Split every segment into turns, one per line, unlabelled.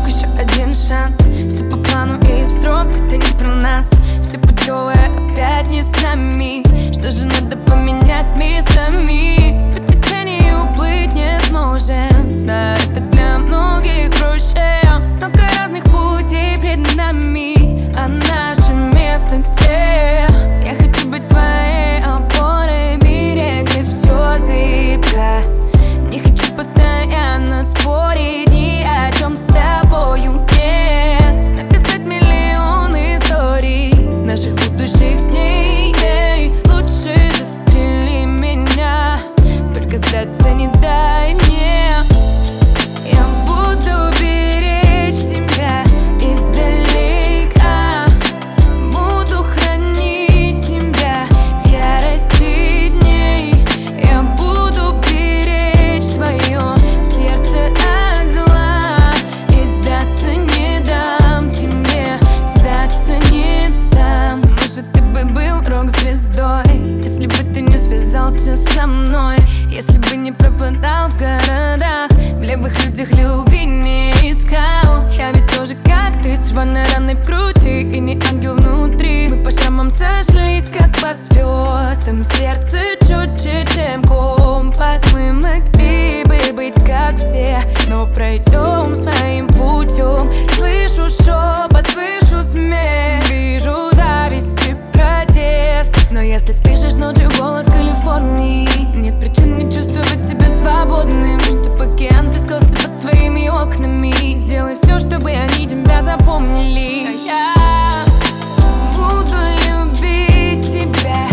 еще один шанс. Все по плану и в срок, это не про нас. Все путевое опять не с нами. Что же надо поменять местами? По течению уплыть не сможем. Знаю, это для многих проще. Много разных путей перед нами, а наше место где? Я хочу быть твоей опорой в мире, где все зыбко. Не хочу постоянно спорить ни о чем с тобою, нет. Написать миллион историй наших будущих дней. Лучше застрели меня, только сдаться не дай мне. Я буду беречь тебя издалека, буду хранить тебя в ярости дней. Я буду беречь твое сердце от зла, и сдаться не дам тебе, сдаться не дам. Может, ты бы был рок-звездой, если бы ты не связался со мной, если бы не пропадал в городах, в левых людях любви не искал. Я ведь тоже как ты, с рваной раной в груди и не ангел внутри. Мы по шрамам сошлись, как по звездам, сердце четче, чем компас. Мы могли бы быть как все, но пройдем своим путем. Слышу шепот, слышу смех, вижу зависть и протест. Но если слышишь ночью голос Калифорнии, нет причин не чувствовать себя свободным, чтоб океан плескался под твоими окнами. Сделай все, чтобы они тебя запомнили. А я буду любить тебя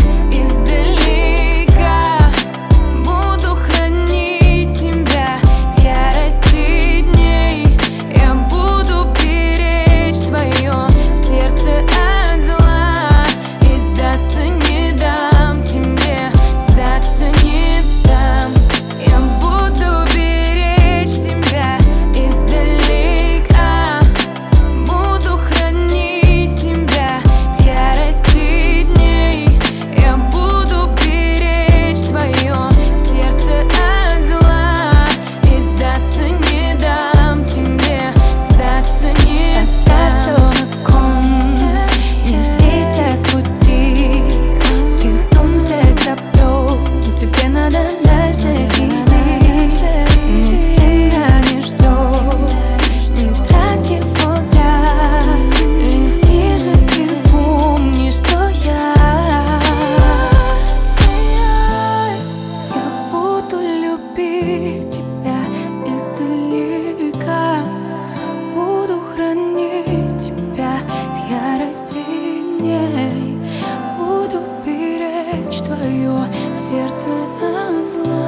издалека, буду хранить тебя в ярости дней. Я буду беречь твое сердце от зла, и сдаться не дам тебе, сдаться не дам. Я буду беречь тебя издалека, буду хранить тебя в ярости дней. Я буду беречь твое сердце от зла, и сдаться не дам тебе, сдаться не дам. Не здесь, а с пути. Ты дом здесь оплю, но тебе надо дальше идти. Ведь время не ждет, не трать его зря. Лети же и помни, что я буду любить тебя издалека, буду хранить тебя в ярости дней. Буду беречь твое сердце от зла.